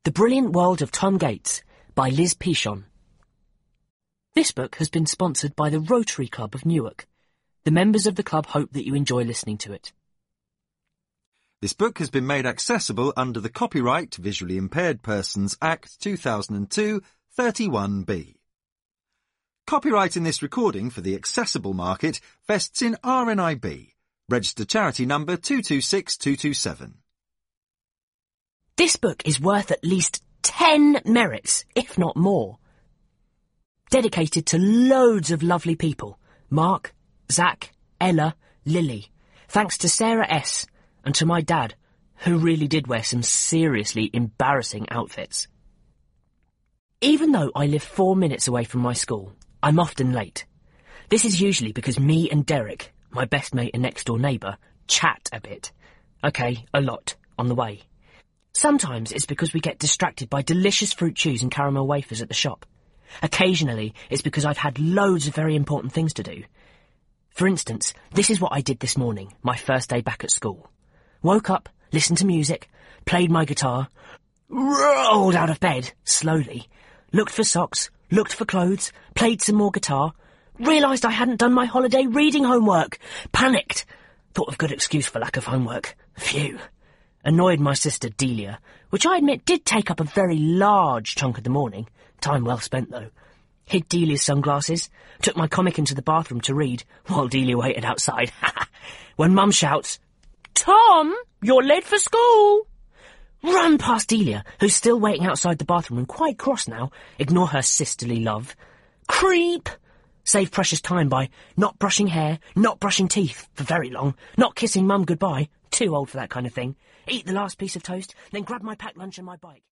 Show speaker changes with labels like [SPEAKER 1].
[SPEAKER 1] The Brilliant World of Tom Gates by Liz Pichon. This book has been sponsored by the Rotary Club of Newark. The members of the club hope that you enjoy listening to it.
[SPEAKER 2] This book has been made accessible under the Copyright Visually Impaired Persons Act 2002 31B. Copyright in this recording for the accessible market vests in RNIB, registered charity number 226227.
[SPEAKER 1] This book is worth at least 10 merits, if not more. Dedicated to loads of lovely people. Mark, Zach, Ella, Lily. Thanks to Sarah S. and to my dad, who really did wear some seriously embarrassing outfits. Even though I live 4 minutes away from my school, I'm often late. This is usually because me and Derek, my best mate and next-door neighbour, chat a bit. Okay, a lot, on the way. Sometimes it's because we get distracted by delicious fruit chews and caramel wafers at the shop. Occasionally, it's because I've had loads of very important things to do. For instance, this is what I did this morning, my first day back at school. Woke up, listened to music, played my guitar, rolled out of bed, slowly, looked for socks, looked for clothes, played some more guitar, realised I hadn't done my holiday reading homework, panicked, thought of good excuse for lack of homework, phew. Annoyed my sister Delia, which I admit did take up a very large chunk of the morning, time well spent though. Hid Delia's sunglasses, took my comic into the bathroom to read, while Delia waited outside. When Mum shouts, "Tom, you're late for school!" Run past Delia, who's still waiting outside the bathroom and quite cross now. Ignore her sisterly love. Creep! Save precious time by not brushing hair, not brushing teeth for very long, not kissing Mum goodbye, too old for that kind of thing. Eat the last piece of toast, then grab my packed lunch and my bike.